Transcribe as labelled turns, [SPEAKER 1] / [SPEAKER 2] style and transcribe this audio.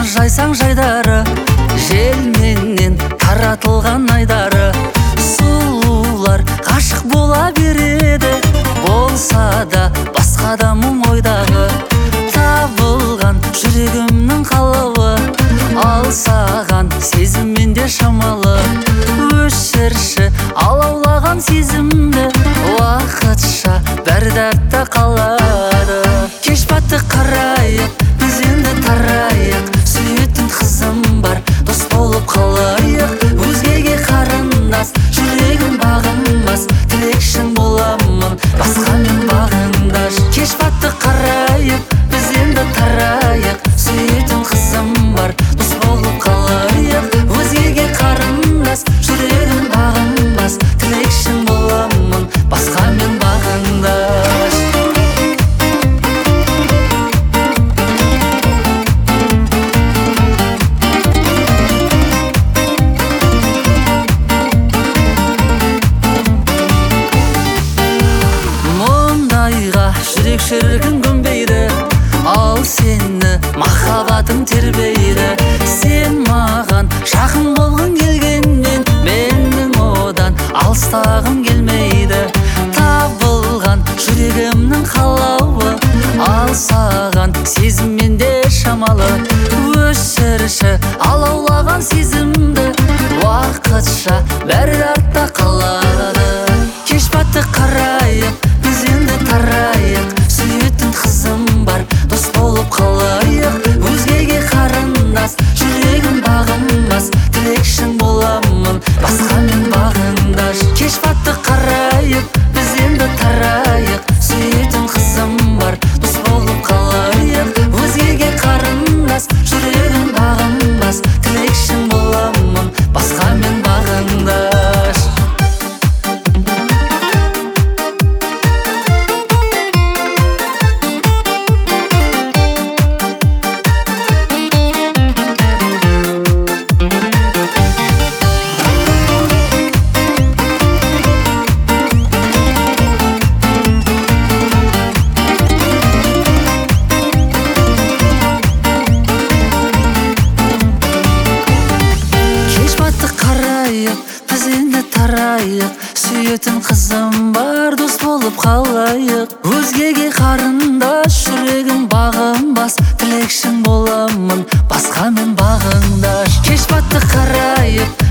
[SPEAKER 1] жайсаң жайдары, желменен таратылған айдары. Сұлулар ғашық бола береді, болса да басқа адамың ойдағы. Табылған жүрегімнің қалауы, ал саған сезімменде шамалы. Өшірші алаулаған сезімді, уақытша бәрі дәтті қалады. Кеш батты қарайық, біз енді тарайық. Сүйетін қызым бар, дос болып қалайық. Өзгеге қарындас, жүрегім бағынбас. Тілекшің боламын, басқамен бағындаш. Кеш батты қарайық, біз енді тарайық. Сүйетін қызым бар, дос болып қалайық. Өзгеге қарындас, жүрегім бағынбас. Тілекшің боламын, басқамен бағындаш. Жүрек шіркін көнбейді, ал сені махаббатың тербейді. Сен маған жақын болғың келгенмен, менің одан алыстағым келмейді. Табылған жүрегімнің қалауы, ал саған сезімменде шамалы. Өшірші алаулаған сезімді, уақытша бәрі артта қалады. Кеш батты қарайық, біз енді тарайық. Сүйетін қызым бар, дос болып қалайық. Өзгеге қарындас, жүрегім бағынбас. Тілекшің боламын, басқамен бағындаш. Кеш батты қарайық, біз енді тарайық. Сүйетін қызым бар, дос болып қалайық. Өзгеге қарындас, жүрегім бағынбас. Тілекшің боламын, басқамен бағындаш. Біз енді тарайық. Сүйетін қызым бар, дос болып қалайық. Өзгеге қарындас, жүрегім бағынбас. Тілекшің боламын, басқамен бағындаш. Кеш батты қарайық,